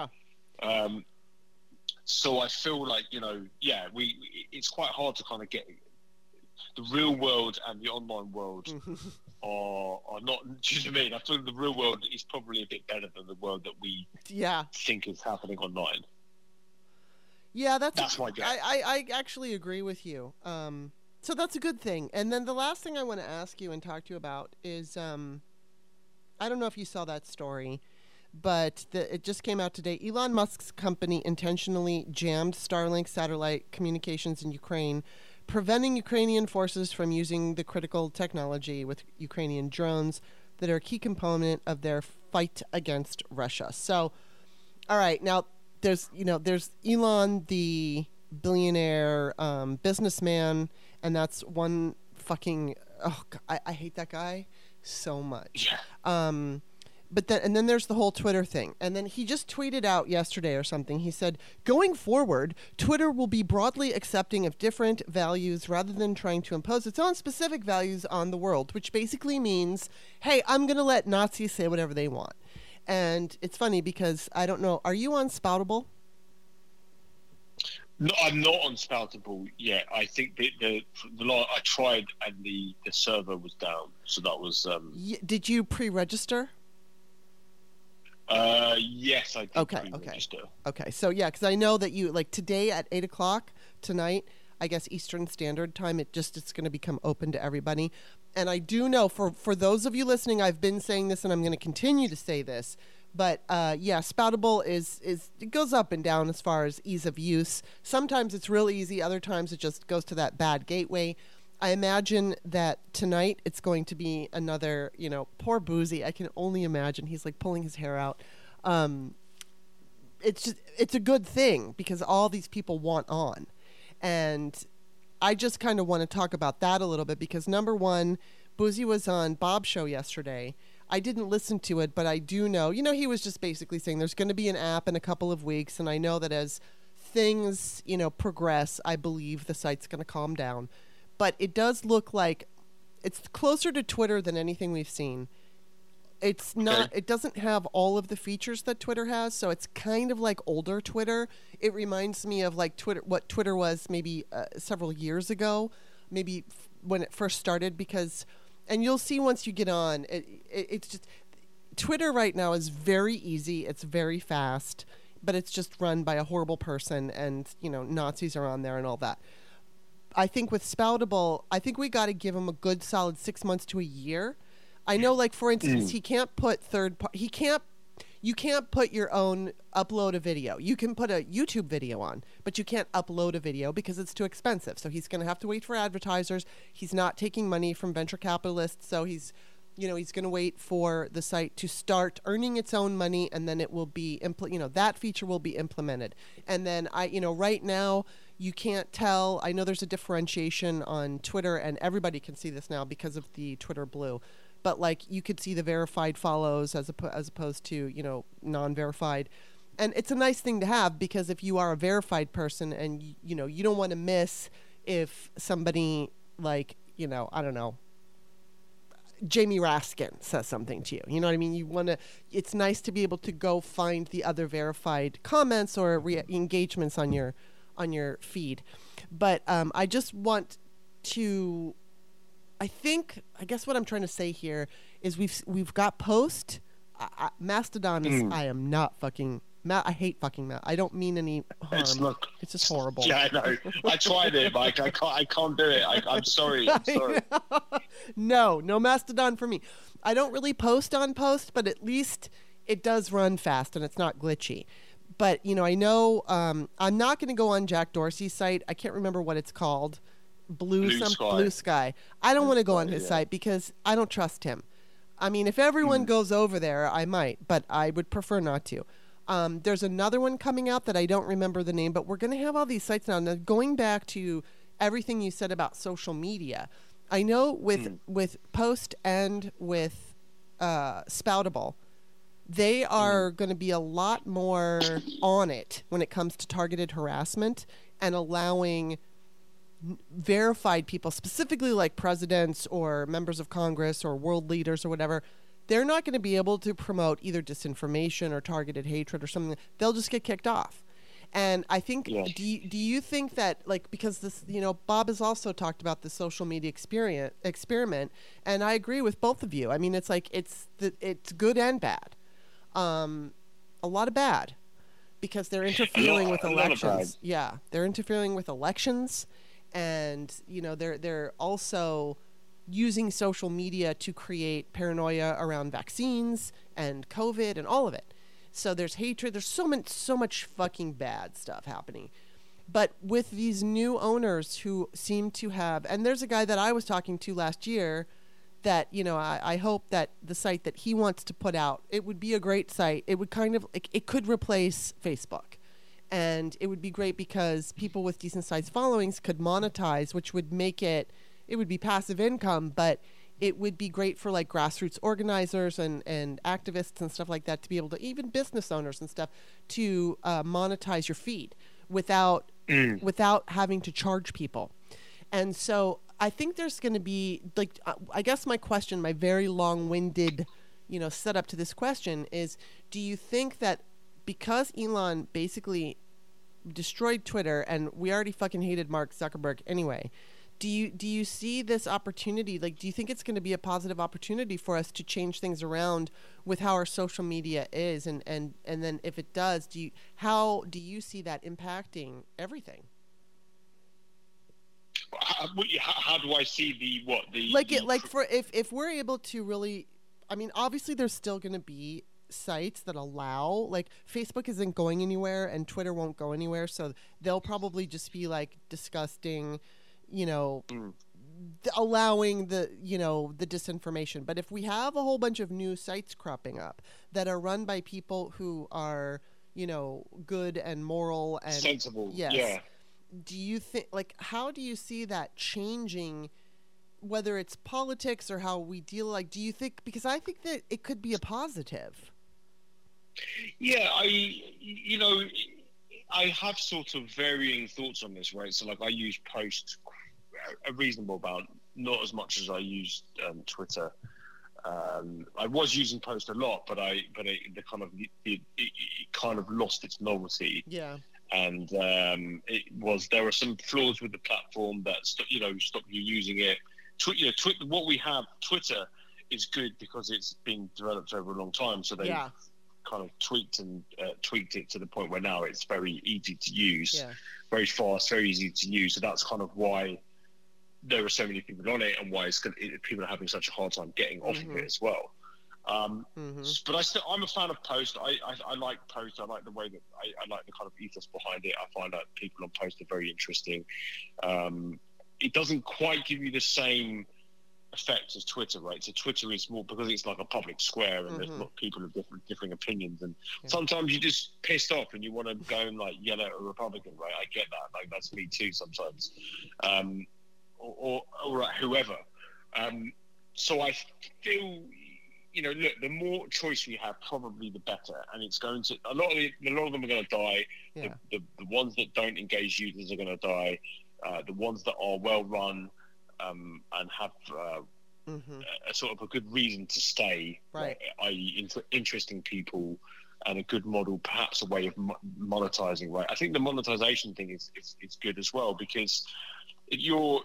So I feel like, it's quite hard to kind of get the real world and the online world are not. Do you know what I mean? I feel the real world is probably a bit better than the world that we think is happening online.
Yeah,
that's my guess.
I actually agree with you. So that's a good thing. And then the last thing I want to ask you and talk to you about is, I don't know if you saw that story, but it just came out today. Elon Musk's company intentionally jammed Starlink satellite communications in Ukraine, preventing Ukrainian forces from using the critical technology with Ukrainian drones that are a key component of their fight against Russia. So, all right, now there's Elon, the billionaire businessman, and that's one fucking, I hate that guy so much. Yeah. But then there's the whole Twitter thing. And then he just tweeted out yesterday or something. He said, going forward, Twitter will be broadly accepting of different values rather than trying to impose its own specific values on the world, which basically means, hey, I'm going to let Nazis say whatever they want. And it's funny because, I don't know, are you on Spoutable?
No, I'm not on Spoutable yet. I think the I tried and the server was down. So that was...
Did you pre-register?
Yes, I did pre-register.
Okay, so yeah, because I know that you, like today at 8 o'clock tonight, I guess Eastern Standard Time, it's going to become open to everybody. And I do know, for those of you listening, I've been saying this and I'm going to continue to say this, but Spoutable it goes up and down as far as ease of use. Sometimes it's real easy, other times it just goes to that bad gateway. I imagine that tonight it's going to be another, poor Boozy. I can only imagine. He's like pulling his hair out. It's a good thing because all these people want on. And I just kind of want to talk about that a little bit because number one, Boozy was on Bob's show yesterday. I didn't listen to it, but I do know, he was just basically saying there's going to be an app in a couple of weeks. And I know that as things, progress, I believe the site's going to calm down. But it does look like it's closer to Twitter than anything we've seen. It's not. It doesn't have all of the features that Twitter has, so it's kind of like older Twitter. It reminds me of like what Twitter was maybe several years ago, maybe when it first started. And you'll see once you get on, it's just Twitter right now is very easy. It's very fast, but it's just run by a horrible person, and Nazis are on there and all that. I think with Spoutable, I think we got to give him a good solid 6 months to a year. I know, like for instance, he can't put you can't put your own upload a video. You can put a YouTube video on, but you can't upload a video because it's too expensive. So he's going to have to wait for advertisers. He's not taking money from venture capitalists, so he's going to wait for the site to start earning its own money, and then it will be that feature will be implemented. And then right now, you can't tell. I know there's a differentiation on Twitter, and everybody can see this now because of the Twitter Blue. but like you could see the verified follows as opposed to, you know, non-verified. And it's a nice thing to have, because if you are a verified person and you know, you don't want to miss if somebody like, you know, I don't know, Jamie Raskin says something to you. You know what I mean? You want to, it's nice to be able to go find the other verified comments or engagements on your feed. But I just want to, I guess what I'm trying to say here is we've got Post. Mastodon is, I am not fucking, I hate fucking Mastodon. I don't mean any harm. It's just horrible.
Yeah, I know. I tried it, Mike. I can't do it. I'm sorry. I'm sorry.
No Mastodon for me. I don't really post on Post, but at least it does run fast and it's not glitchy. But, you know, I know I'm not going to go on Jack Dorsey's site. I can't remember what it's called. Blue Sky. I don't want to go on his site because I don't trust him. I mean, if everyone goes over there, I might, but I would prefer not to. There's another one coming out that I don't remember the name, but we're going to have all these sites now. Now, going back to everything you said about social media, I know with Post and with Spoutable, they are going to be a lot more on it when it comes to targeted harassment and allowing verified people, specifically like presidents or members of Congress or world leaders or whatever. They're not going to be able to promote either disinformation or targeted hatred or something. They'll just get kicked off. And I think, do you think that, like, because this, you know, Bob has also talked about the social media experiment, and I agree with both of you. I mean, it's like, it's good and bad. A lot of bad, because they're interfering with elections. Yeah, they're interfering with elections, and, you know, they're also using social media to create paranoia around vaccines and COVID and all of it. So there's hatred. There's so much fucking bad stuff happening. But with these new owners who seem to have, and there's a guy that I was talking to last year that, you know, I hope that the site that he wants to put out, it would be a great site. It would kind of, it could replace Facebook. And it would be great because people with decent sized followings could monetize, which would make it would be passive income, but it would be great for like grassroots organizers and activists and stuff like that to be able to, even business owners and stuff, to monetize your feed without having to charge people. And so I think there's going to be, like, I guess my question, my very long-winded, you know, setup to this question is, do you think that because Elon basically destroyed Twitter, and we already fucking hated Mark Zuckerberg anyway, do you see this opportunity? Like, do you think it's going to be a positive opportunity for us to change things around with how our social media is? And then if it does, how do you see that impacting everything?
How do I see
if we're able to really, I mean, obviously there's still going to be sites that allow, like, Facebook isn't going anywhere and Twitter won't go anywhere, so they'll probably just be like disgusting, you know, allowing the, you know, the disinformation. But if we have a whole bunch of new sites cropping up that are run by people who are, you know, good and moral and
sensible,
do you think, like, how do you see that changing, whether it's politics or how we deal? Like, do you think, because I think that it could be a positive.
Yeah, I have sort of varying thoughts on this, right? So, like, I use Post a reasonable amount, not as much as I used Twitter. I was using Post a lot, but it kind of lost its novelty.
Yeah.
And there were some flaws with the platform that stopped you using it. What we have, Twitter, is good because it's been developed over a long time. So they kind of tweaked it to the point where now it's very easy to use, very fast, very easy to use. So that's kind of why there are so many people on it, and why people are having such a hard time getting off of it as well. But I'm a fan of Post. I like Post. I like the way that I like the kind of ethos behind it. I find that people on Post are very interesting. It doesn't quite give you the same effect as Twitter, right? So Twitter is more, because it's like a public square and there's people of differing opinions, and sometimes you're just pissed off and you want to go and like yell at a Republican, right? I get that. Like, that's me too sometimes. Or whoever. So I feel, look, the more choice we have, probably the better. And it's going to, a lot of them are going to die.
Yeah.
The ones that don't engage users are going to die. The ones that are well run and have a sort of a good reason to stay,
Right.
i.e. interesting people and a good model, perhaps a way of monetizing, right? I think the monetization thing is good as well, because you're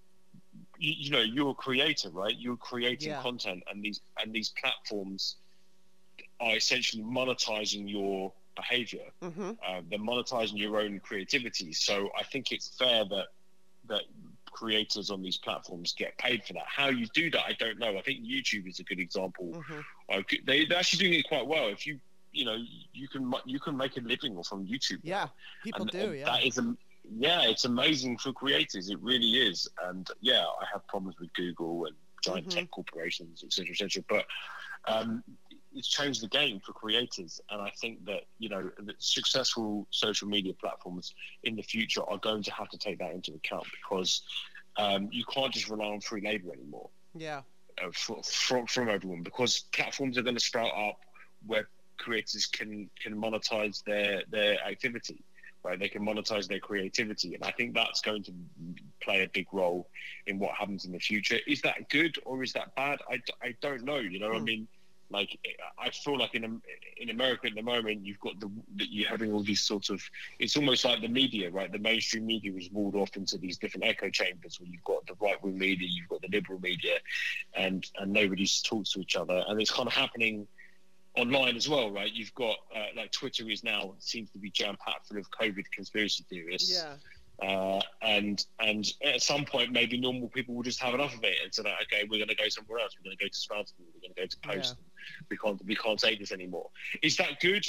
a creator, right? You're creating content, and these platforms are essentially monetizing your behavior. They're monetizing your own creativity. So I think it's fair that creators on these platforms get paid for that. How you do that, I don't know. I think YouTube is a good example. They're actually doing it quite well. If you can make a living from YouTube.
Yeah, people do. Yeah,
that is it's amazing for creators. It really is. And I have problems with Google and giant tech corporations, etc., etc. But it's changed the game for creators, and I think that that successful social media platforms in the future are going to have to take that into account, because you can't just rely on free labor anymore.
Yeah.
From everyone, because platforms are going to start up where creators can monetize their activity, right? They can monetize their creativity, and I think that's going to play a big role in what happens in the future. Is that good or is that bad? I don't know. I mean, like, I feel like in America at the moment, you've got you're having all these sorts of, it's almost like the media, right? The mainstream media is walled off into these different echo chambers, where you've got the right-wing media, you've got the liberal media, and nobody talks to each other. And it's kind of happening online as well, right? You've got like Twitter seems to be jam-packed full of COVID conspiracy theorists. And at some point, maybe normal people will just have enough of it and say, okay, we're going to go somewhere else. We're going to go to Sprouts. We're going to go to Post. We can't take this anymore. Is that good?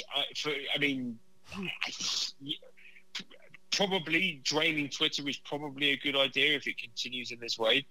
Probably draining Twitter is probably a good idea if it continues in this way.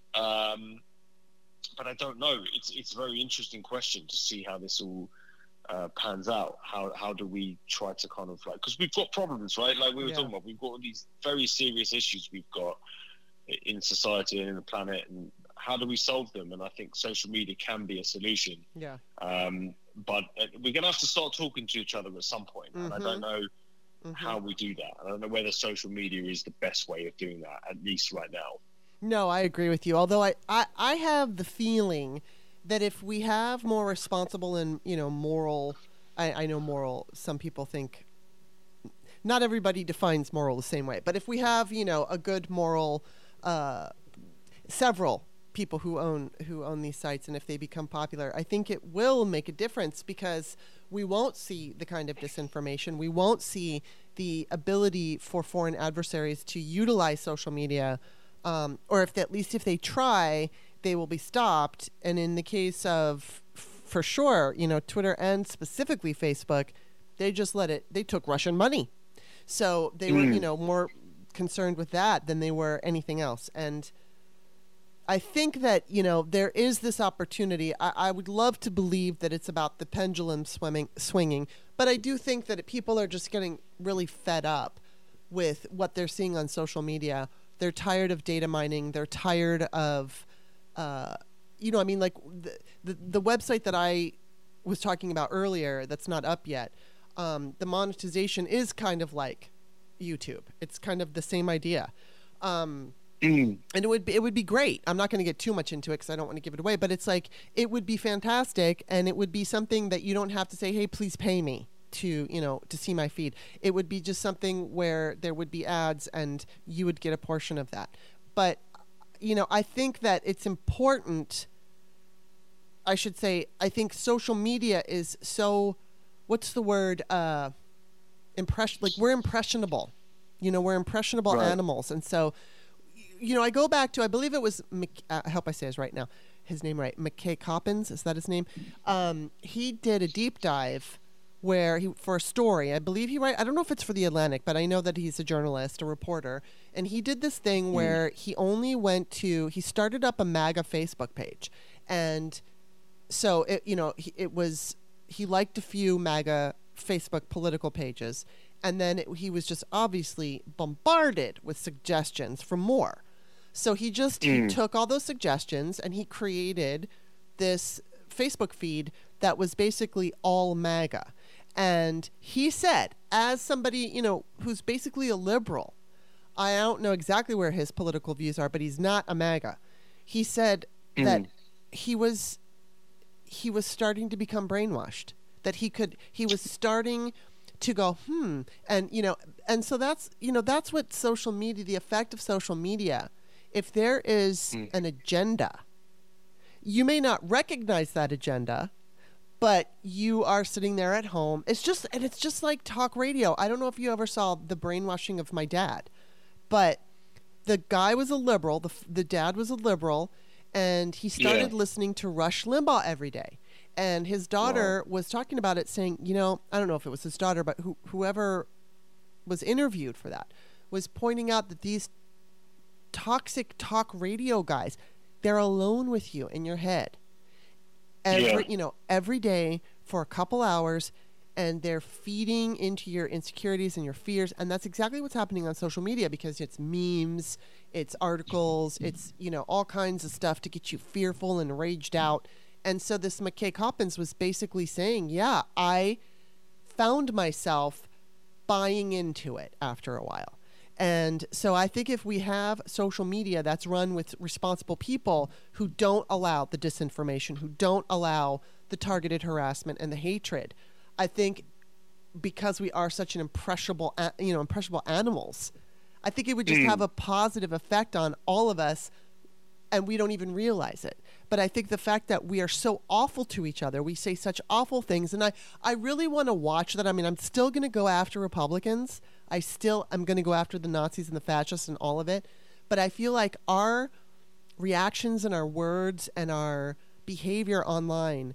But I don't know. It's a very interesting question to see how this all pans out. How do we try to kind of, like, because we've got problems, right? Like we were talking about, we've got all these very serious issues we've got in society and in the planet, and how do we solve them? And I think social media can be a solution.
Yeah.
But we're going to have to start talking to each other at some point, and I don't know how we do that. I don't know whether social media is the best way of doing that, at least right now.
No, I agree with you. Although I have the feeling that if we have more responsible and, moral, I know moral, some people think, not everybody defines moral the same way, but if we have, a good moral, several people who own these sites, and if they become popular, I think it will make a difference, because we won't see the kind of disinformation. We won't see the ability for foreign adversaries to utilize social media, or at least if they try, they will be stopped. And in the case of, for sure, Twitter and specifically Facebook, they took Russian money. So they were, more concerned with that than they were anything else. And I think that, there is this opportunity. I would love to believe that it's about the pendulum swinging, but I do think that people are just getting really fed up with what they're seeing on social media. They're tired of data mining. They're tired of, like the website that I was talking about earlier that's not up yet. The monetization is kind of like YouTube. It's kind of the same idea. And it would be great. I'm not going to get too much into it because I don't want to give it away, but it's like, it would be fantastic, and it would be something that you don't have to say, hey, please pay me to see my feed. It would be just something where there would be ads and you would get a portion of that. But, I think that it's important. I should say, I think social media is so, what's the word? We're impressionable. We're impressionable animals. And so, I go back to, I believe it was, I hope I say his right now, his name right, McKay Coppins, is that his name? He did a deep dive where for a story, I believe I don't know if it's for The Atlantic, but I know that he's a journalist, a reporter, and he did this thing where he only he started up a MAGA Facebook page, and so he liked a few MAGA Facebook political pages, and then he was just obviously bombarded with suggestions for more. So he took all those suggestions and he created this Facebook feed that was basically all MAGA. And he said, as somebody, you know, who's basically a liberal, I don't know exactly where his political views are, but he's not a MAGA. He said that he was starting to become brainwashed, that he was starting to go, and, you know, and so that's what social media, the effect of social media, if there is an agenda, you may not recognize that agenda, but you are sitting there at home. It's just like talk radio. I don't know if you ever saw The Brainwashing of My Dad, but the guy was a liberal, the dad was a liberal, and he started listening to Rush Limbaugh every day. And his daughter was talking about it, saying, you know, I don't know if it was his daughter, but whoever was interviewed for that was pointing out that these toxic talk radio guys, they're alone with you in your head every day for a couple hours, and they're feeding into your insecurities and your fears. And that's exactly what's happening on social media, because it's memes, it's articles, it's, you know, all kinds of stuff to get you fearful and raged out. And so this McKay Coppins was basically saying, yeah, I found myself buying into it after a while. And so I think if we have social media that's run with responsible people who don't allow the disinformation, who don't allow the targeted harassment and the hatred, I think because we are such an impressionable animals, I think it would just have a positive effect on all of us, and we don't even realize it. But I think the fact that we are so awful to each other, we say such awful things, and I really want to watch that. I mean, I'm still going to go after Republicans. I'm going to go after the Nazis and the fascists and all of it. But I feel like our reactions and our words and our behavior online,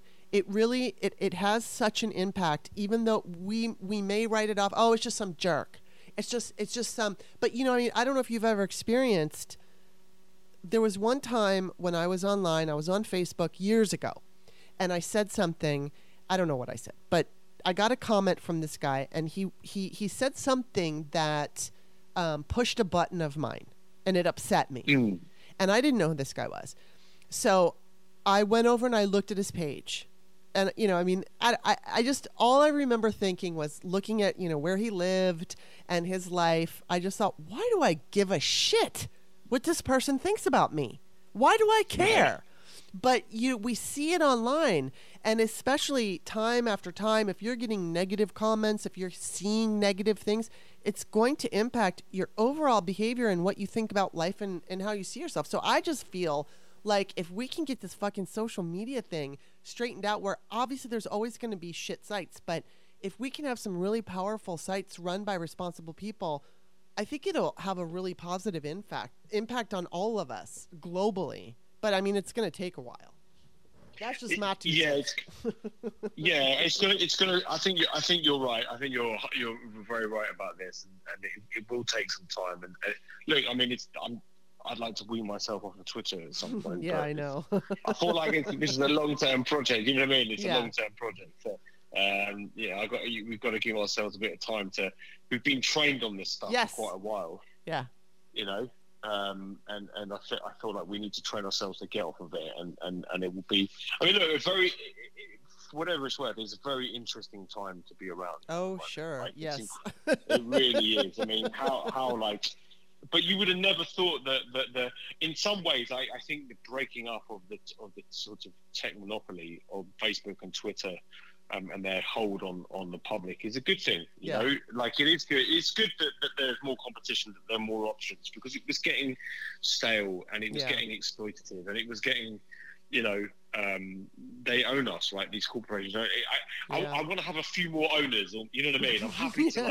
it has such an impact, even though we may write it off. Oh, it's just some jerk. It's just some, but you know, I mean, I don't know if you've ever experienced, there was one time when I was online, I was on Facebook years ago, and I said something, I don't know what I said, but I got a comment from this guy, and he said something that pushed a button of mine, and it upset me. And I didn't know who this guy was. So I went over and I looked at his page. And, you know, I mean, I just, all I remember thinking was looking at, you know, where he lived and his life. I just thought, why do I give a shit what this person thinks about me? Why do I care? But we see it online, and especially time after time, if you're getting negative comments, if you're seeing negative things, it's going to impact your overall behavior and what you think about life and how you see yourself. So I just feel like if we can get this fucking social media thing straightened out, where obviously there's always going to be shit sites, but if we can have some really powerful sites run by responsible people, I think it'll have a really positive impact on all of us globally. But I mean, it's going to take a while. That's just not too.
Yeah, it's gonna. I think you're right. I think you're very right about this, and it will take some time. And look, I mean, I'd like to wean myself off of Twitter at some point.
Yeah, I know.
I feel like this is a long-term project. You know what I mean? It's a long-term project. So, we've got to give ourselves a bit of time to. We've been trained on this stuff for quite a while. Yeah. You know. And I feel like we need to train ourselves to get off of it, and it will be. I mean, look, whatever it's worth, it's a very interesting time to be around.
Oh, sure,
like,
yes,
it really is. I mean, how like, but you would have never thought that in some ways, I think the breaking up of the sort of tech monopoly of Facebook and Twitter. And their hold on the public is a good thing, you know. Like, it is good. It's good that there's more competition, that there are more options, because it was getting stale and it was getting exploitative and it was getting, you know, they own us, right? These corporations. I want to have a few more owners, or you know what I mean. I'm happy to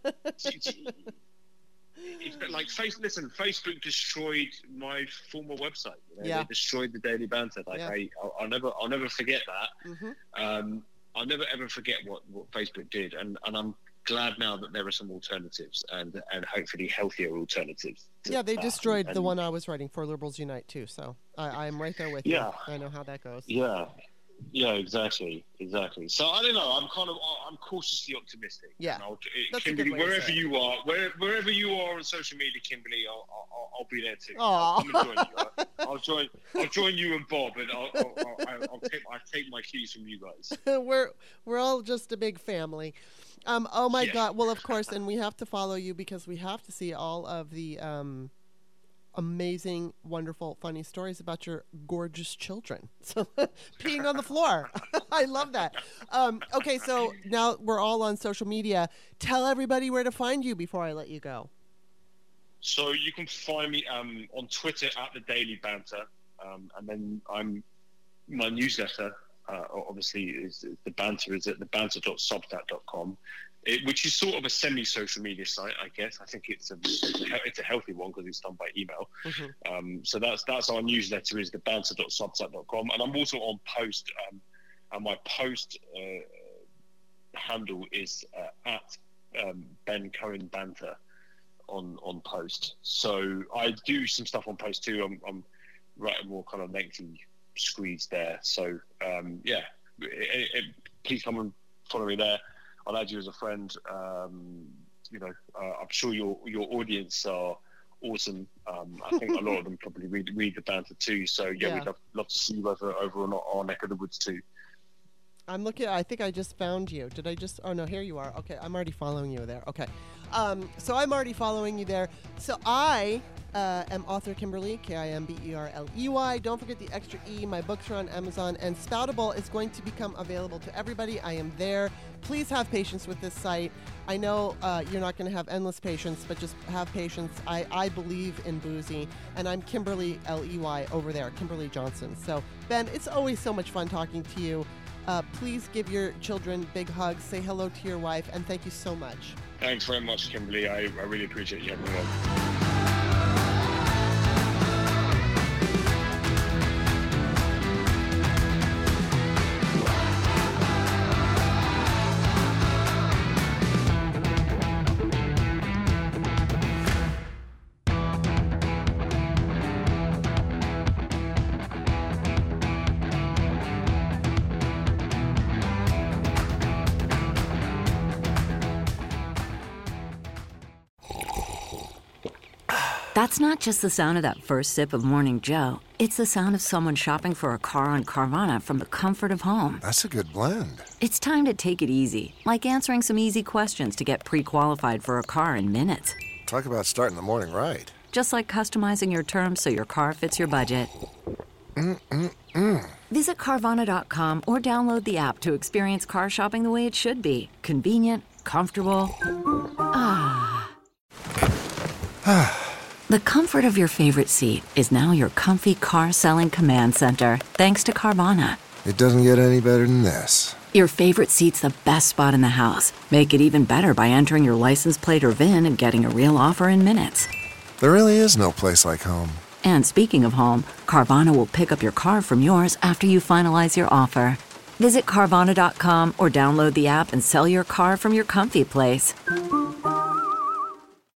like. Facebook destroyed my former website. You know? They destroyed the Daily Banter. Like I'll never forget that. I'll never ever forget what Facebook did, and I'm glad now that there are some alternatives and hopefully healthier alternatives.
They destroyed the one I was writing for, Liberals Unite, too. So I'm right there with you. I know how that goes.
Yeah, exactly. So I don't know. I'm cautiously optimistic.
Yeah, that's
Kimberly,
a good way to say it.
wherever you are on social media, Kimberly, I'll be there too.
Aw.
I'll come and join you. I'll join you and Bob, and I'll take my cues from you guys.
we're all just a big family. Oh my
Yeah.
God! Well, of course, and we have to follow you because we have to see all of the amazing, wonderful, funny stories about your gorgeous children. So peeing on the floor. I love that. Okay, so now we're all on social media. Tell everybody where to find you before I let you go.
So you can find me on Twitter at The Daily Banter, and then my newsletter obviously is the banter is at thebanter.substack.com, which is sort of a semi-social media site, I guess. I think it's a healthy one because it's done by email. Mm-hmm. So that's our newsletter is thebanter.substack.com, and I'm also on Post, and my Post handle is at Ben Cohen Banter on Post. So I do some stuff on Post too. I'm writing more kind of lengthy screeds there. So please come and follow me there. I'll add you as a friend. I'm sure your audience are awesome. I think a lot of them probably read the banter too. So we'd love to see you over on our neck of the woods too.
I'm looking. I think I just found you. Did I just? Oh no, here you are. Okay, I'm already following you there. Okay, so I'm already following you there. So I am author Kimberly, Kimberley. Don't forget the extra E. My books are on Amazon, and Spoutable is going to become available to everybody. I am there. Please have patience with this site. I know you're not going to have endless patience, but just have patience. I believe in Boozy, and I'm Kimberly Ley over there, Kimberly Johnson. So Ben, it's always so much fun talking to you. Please give your children big hugs, say hello to your wife, and thank you so much.
Thanks very much, Kimberly. I really appreciate you having me on.
That's not just the sound of that first sip of Morning Joe. It's the sound of someone shopping for a car on Carvana from the comfort of home.
That's a good blend.
It's time to take it easy, like answering some easy questions to get pre-qualified for a car in minutes.
Talk about starting the morning right.
Just like customizing your terms so your car fits your budget. Visit Carvana.com or download the app to experience car shopping the way it should be. Convenient, comfortable. The comfort of your favorite seat is now your comfy car selling command center, thanks to Carvana.
It doesn't get any better than this.
Your favorite seat's the best spot in the house. Make it even better by entering your license plate or VIN and getting a real offer in minutes.
There really is no place like home.
And speaking of home, Carvana will pick up your car from yours after you finalize your offer. Visit Carvana.com or download the app and sell your car from your comfy place.